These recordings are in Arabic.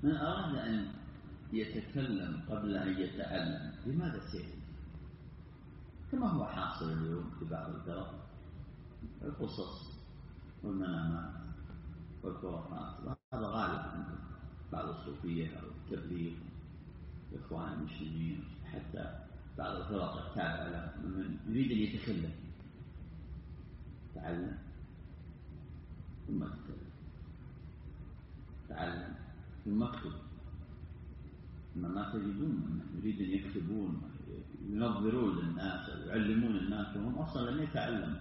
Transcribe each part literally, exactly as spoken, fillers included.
من أراد أن يتكلم قبل أن يتعلم لماذا سيئ؟ كما هو حاصل اليوم في بعض الفرق، القصص والمنامات والخرافات، وهذا غالب عند بعض الصوفية أو التبليغ الإخوان المسلمين، حتى بعض الفرق التابعة له من يريد أن يتكلم تعلم ثم تكلم، تعلم ثم اكتب. أما ما تجدون يريد أن يكتبون ينظرون للناس ويعلمون الناس وهم أصلا لم يتعلموا.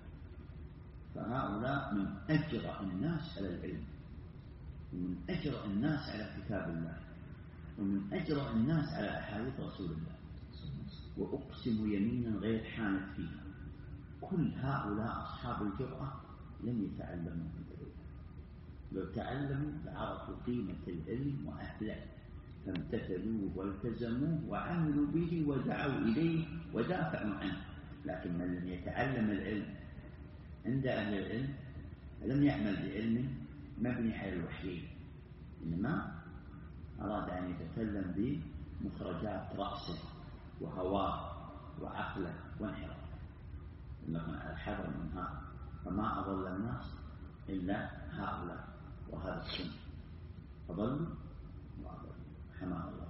فهؤلاء من أجرأ الناس على العلم، ومن أجرأ الناس على كتاب الله، ومن أجرأ الناس على أحاديث رسول الله. وأقسم يمينا غير حانت فيها. كل هؤلاء أصحاب الجرأة لم يتعلموا من العلم، لو تعلموا لعرفوا قيمة العلم وأهله فامتثلوه والتزموه وعملوا به ودعوا إليه ودافعوا عنه. لكن من لم يتعلم العلم عند أهل العلم لم يعمل بعلم مبني على الوحيين، إنما أراد أن يتكلم بمخرجات رأسه وهواه وعقله وانحرافه. إنكم على الحذر من هذا، فما أضل الناس إلا هؤلاء وهذا السن، أضلوا وأضلوا حماه الله.